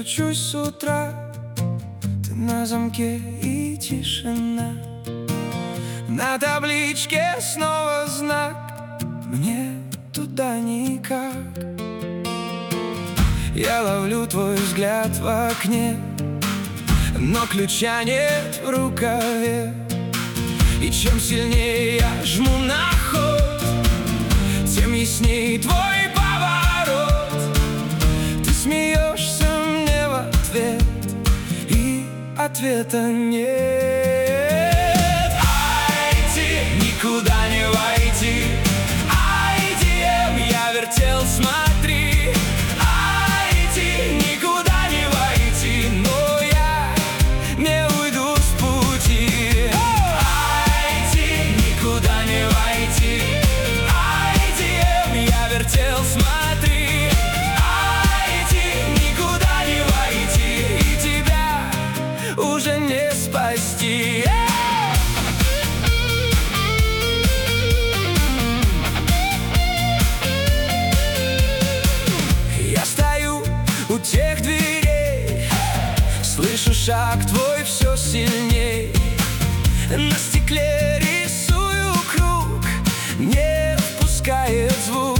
кручусь с утра, ты на замке и тишина. На табличке снова знак, мне туда никак. Я ловлю твой взгляд в окне, но ключа нет в рукаве. И чем сильнее я жму на ход, тем ясней твой поворот. Ты смеешься мне в ответ, и ответа нет. Айди, никуда не войти. IDM, я вертел, смотри. Айди, никуда не войти, но я не уйду с пути. Айди, никуда не войти. IDM, я вертел, смотри. Айди, никуда не войти, и тебя уже не спасти. Я стою у тех дверей, слышу шаг твой все сильней. На стекле рисую круг, не впускает звук.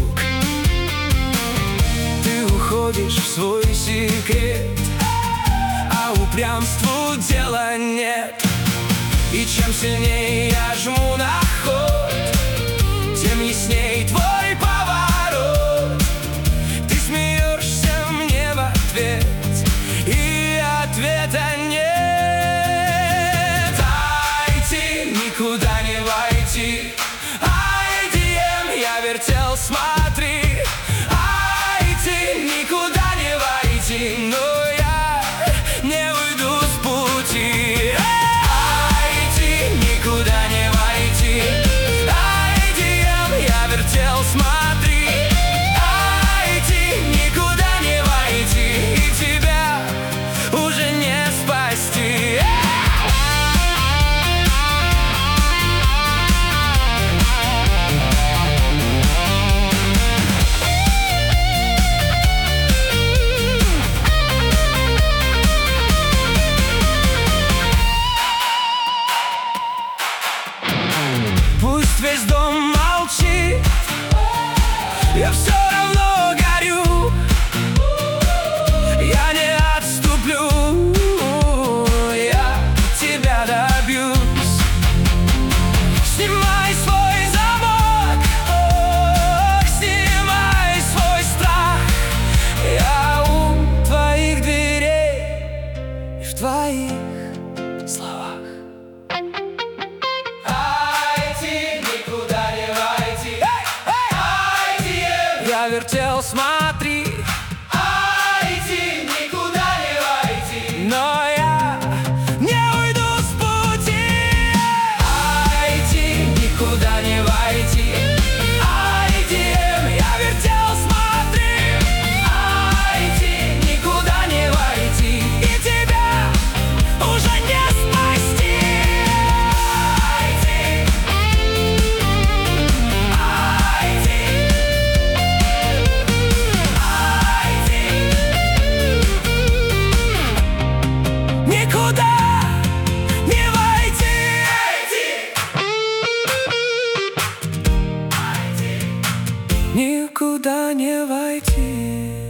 Ты уходишь в свой секрет, а упрямству дела нет. И чем сильнее я жму на ход, тем ясней твой поворот. Ты смеешься мне в ответ, и ответа нет. Айди, никуда не войти. IDM, я вертел, смотри. Айди, никуда не войти, но я не уйду с пути. Айди, никуда не войти. IDM, я вертел, смотри. Айди, никуда не войти, и тебя уже не спасти. Пусть весь дом молчит, я все равно горю. Я не отступлю, я тебя добьюсь. Снимай свой замок, снимай свой страх. Я у твоих дверей и в твоих словах. Я вертел, смотри. Айди, никуда не войти, но я не уйду с пути. Айди, никуда не войти. IDM, я вертел, смотри. Айди, никуда не войти, и тебя уже не спасти. Айди, никуда не войти. Никуда не войти.